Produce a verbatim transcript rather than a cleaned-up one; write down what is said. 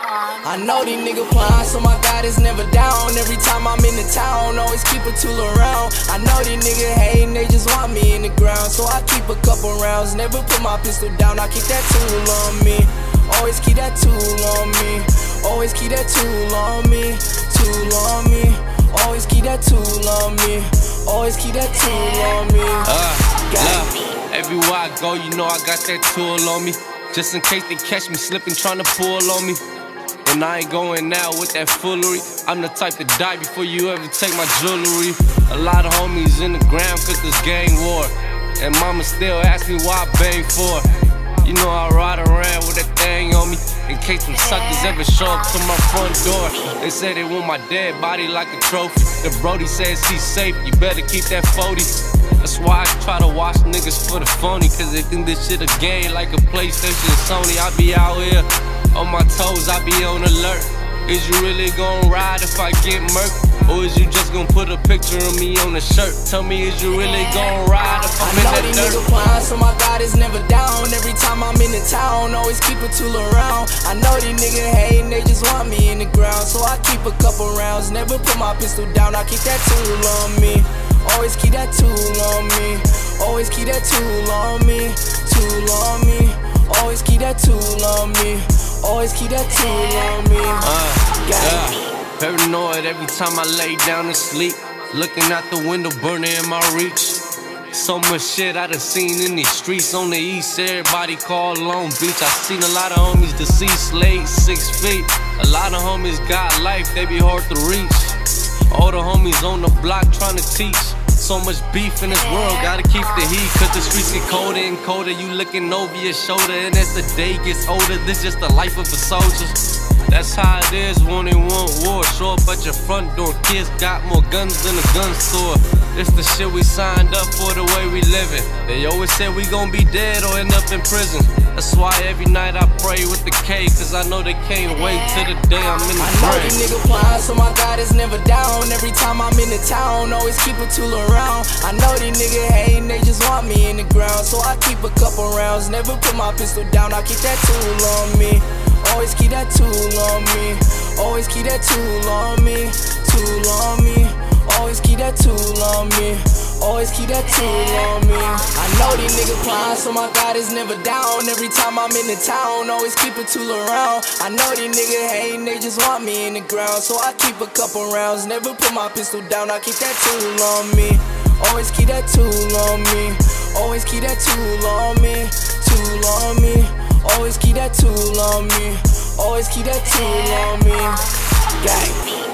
I know these niggas blind, so my God is never down. Every time I'm in the town, always keep a tool around. I know these niggas hating, they just want me in the ground, so I keep a couple rounds, never put my pistol down. I keep that tool on me, always keep that tool on me, always keep that tool on me, tool on me, always keep that tool on me, always keep that tool on me. Uh, love, everywhere I go, you know I got that tool on me, just in case they catch me slipping, trying to pull on me. And I ain't going now with that foolery. I'm the type to die before you ever take my jewelry. A lot of homies in the ground cause this gang war, and mama still asks me why I bang for it. You know I ride around with that thing on me, in case some suckers ever show up to my front door. They say they want my dead body like a trophy. The Brody says he's safe, you better keep that forty. That's why I try to watch niggas for the phony, cause they think this shit a game like a PlayStation and Sony. I be out here on my toes, I be on alert. Is you really gon' ride if I get murked? Or is you just gon' put a picture of me on the shirt? Tell me, is you really gon' ride if I'm in that dirt? I know these niggas blind, so my God is never down. Every time I'm in the town, always keep a tool around. I know these niggas hating, they just want me in the ground, so I keep a couple rounds, never put my pistol down. I keep that tool on me, always keep that tool on me, always keep that tool on me, tool on me, always keep that tool on me, always keep that tool on me. Uh, yeah. Paranoid every time I lay down to sleep, looking out the window, burning in my reach. So much shit I done seen in these streets. On the east, everybody call Long Beach. I seen a lot of homies deceased, late six feet. A lot of homies got life, they be hard to reach. All the homies on the block trying to teach. So much beef in this world, gotta keep the heat, cause the streets get colder and colder. You looking over your shoulder, and as the day gets older, this just the life of a soldier. That's how it is when they want war. Show up at your front door, kids got more guns than a gun store. This the shit we signed up for, the way we living. They always said we gon' be dead or end up in prison. That's why every night I pray with the K, cause I know they can't wait till the day I'm in the grave. I know these niggas blind, so my God is never down. Every time I'm in the town, always keep a tool around. I know these niggas hating, they just want me in the ground, so I keep a couple rounds, never put my pistol down. I keep that tool on me, always keep that tool on me, always keep that tool on me, tool on me, always keep that tool on me, always keep that tool on me. I know these niggas blind, so my God is never down. Every time I'm in the town, always keep a tool around. I know these niggas hating, they just want me in the ground, so I keep a couple rounds, never put my pistol down. I keep that tool on me, always keep that tool on me, always keep that tool on me, tool on me, always keep that tool on me, always keep that tool on me. Gang.